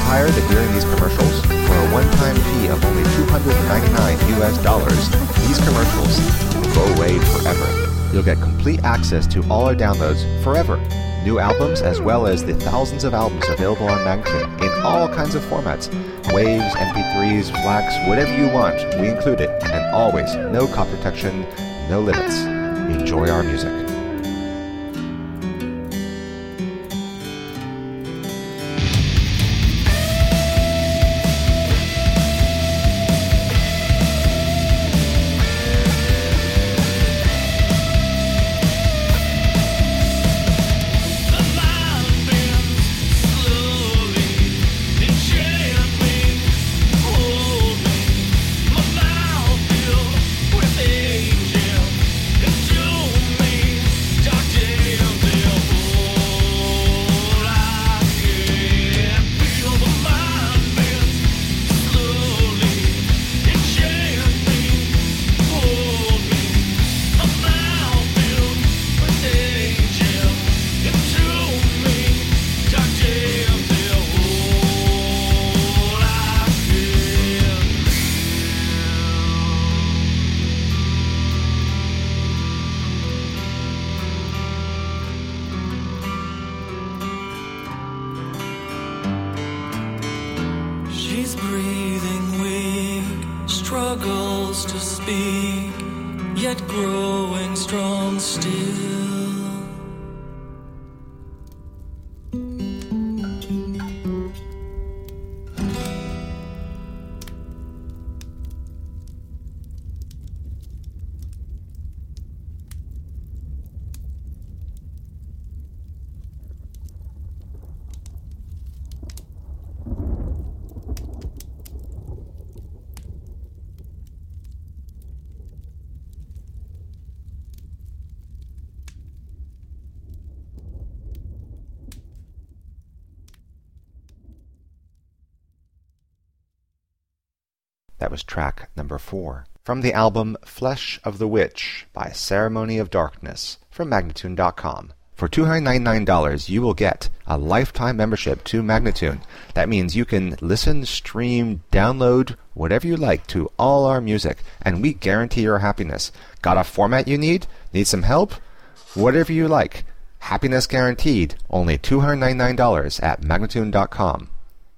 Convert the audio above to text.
tired of hearing these commercials? For a one-time fee of only $299 these commercials will go away forever. You'll get complete access to all our downloads forever. New albums as well as the thousands of albums available on Magnatune in all kinds of formats. Waves, MP3s, FLACs, whatever you want, we include it. And always, no copy protection, no limits. Enjoy our music. That was track number 4 from the album Flesh of the Witch by Ceremony of Darkness from Magnatune.com. For $299, you will get a lifetime membership to Magnatune. That means you can listen, stream, download, whatever you like to all our music, and we guarantee your happiness. Got a format you need? Need some help? Whatever you like. Happiness guaranteed. Only $299 at Magnatune.com.